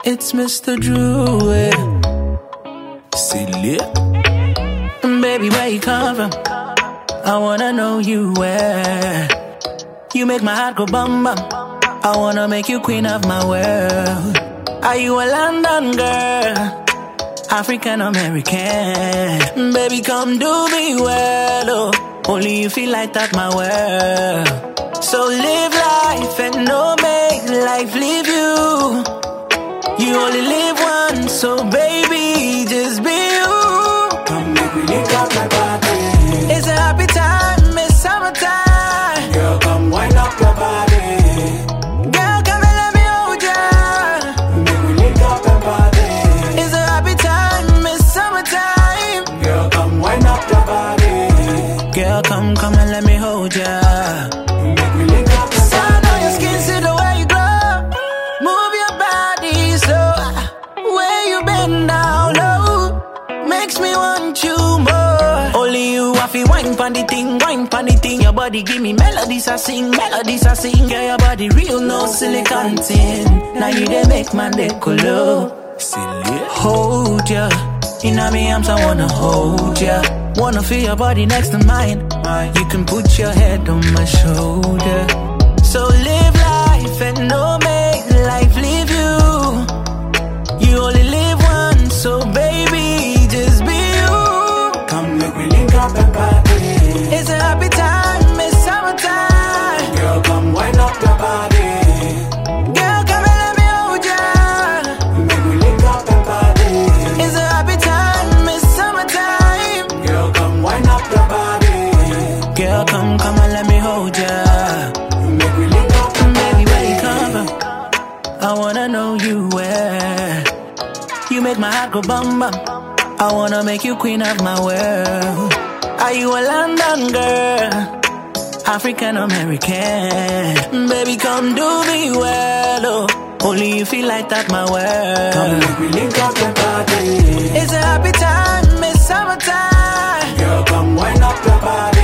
It's Mr. Drew. Silly. Baby, where you come from? I wanna know you where. You make my heart go bum bum. I wanna make you queen of my world. Are you a London girl? African American? Baby, come do me well, oh. Only you feel like that, my world. So live life and no make life leave you. You only live once, so baby, just be you. Come make me lick up my body. It's a happy time, it's summertime. Girl, come wind up your body. Girl, come and let me hold ya. Make me lick up your body. It's a happy time, it's summertime. Girl, come wind up your body. Girl, come and let me hold ya. Make me lick up your Sun on your skin, see the way you glow. Move your body slow. Where you been down low makes me want you more. Only you have to wine pon the thing, wine pon the thing. Your body give me melodies I sing, melodies I sing. Girl, your body real, no silicone tin. Now you dey make my neck go low. Silly. Hold ya, inna me arms I wanna hold ya. Wanna feel your body next to mine. You can put your head on my shoulder. So live life and no make life leave you. You only live once, so baby, just be you. Come make me link up your body. It's a happy time, it's summertime. Girl, come wind up your body. Girl, come and let me hold ya. Make me link up your body. It's a happy time, it's summertime. Girl, come wind up your body. Girl, come and let me hold ya. Make me link up your Baby, where you come from? I wanna know you where. You make my heart go bum bum. I wanna make you queen of my world. Are you a London girl? African American? Baby, come do me well, oh. Only you feel like that, my world. Come make me link up your body. It's a happy time, it's summertime. Girl, come wind up your body.